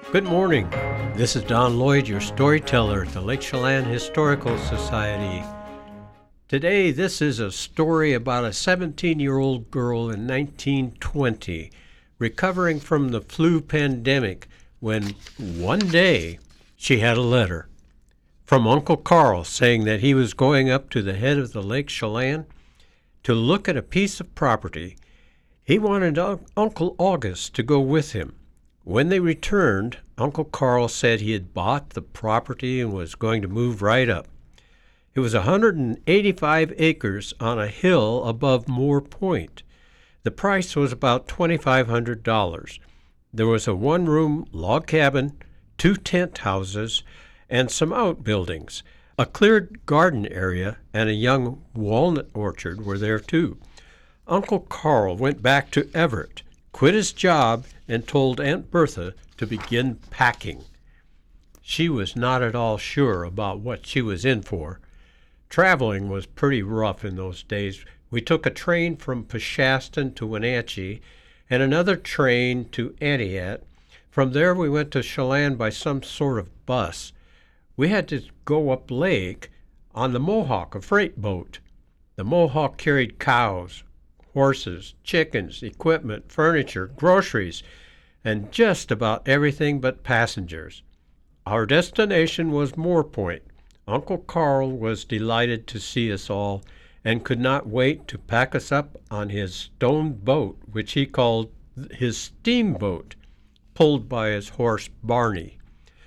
Good morning. This is Don Lloyd, your storyteller at the Lake Chelan Historical Society. Today, this is a story about a 17-year-old girl in 1920 recovering from the flu pandemic when one day she had a letter from Uncle Carl saying that he was going up to the head of the Lake Chelan to look at a piece of property. He wanted Uncle August to go with him. When they returned, Uncle Carl said he had bought the property and was going to move right up. It was 185 acres on a hill above Moore Point. The price was about $2,500. There was a one-room log cabin, 2 tent houses, and some outbuildings. A cleared garden area and a young walnut orchard were there too. Uncle Carl went back to Everett, quit his job, and told Aunt Bertha to begin packing. She was not at all sure about what she was in for. Traveling was pretty rough in those days. We took a train from Peshastin to Wenatchee and another train to Entiat. From there we went to Chelan by some sort of bus. We had to go up lake on the Mohawk, a freight boat. The Mohawk carried cows, horses, chickens, equipment, furniture, groceries, and just about everything but passengers. Our destination was Moore Point. Uncle Carl was delighted to see us all and could not wait to pack us up on his stone boat, which he called his steamboat, pulled by his horse Barney.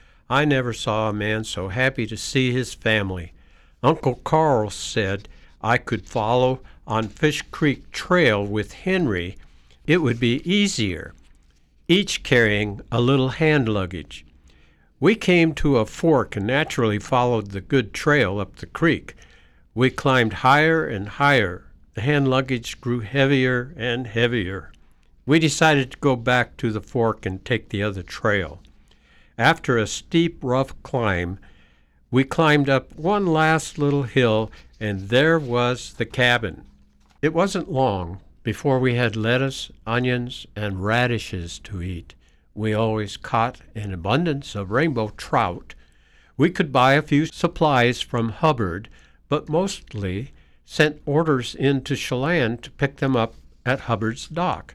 I never saw a man so happy to see his family. Uncle Carl said I could follow on Fish Creek Trail with Henry. It would be easier, each carrying a little hand luggage. We came to a fork and naturally followed the good trail up the creek. We climbed higher and higher. The hand luggage grew heavier and heavier. We decided to go back to the fork and take the other trail. After a steep, rough climb, we climbed up one last little hill, and there was the cabin. It wasn't long before we had lettuce, onions, and radishes to eat. We always caught an abundance of rainbow trout. We could buy a few supplies from Hubbard, but mostly sent orders into Chelan to pick them up at Hubbard's dock.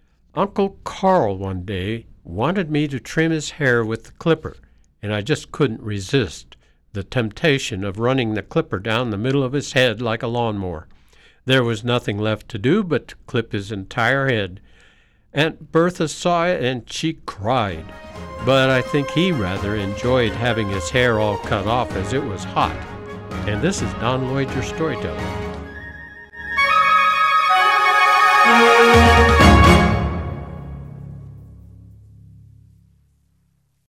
Uncle Carl one day wanted me to trim his hair with the clipper, and I just couldn't resist the temptation of running the clipper down the middle of his head like a lawnmower. There was nothing left to do but to clip his entire head. Aunt Bertha saw it and she cried, but I think he rather enjoyed having his hair all cut off as it was hot. And this is Don Lloyd, your storyteller.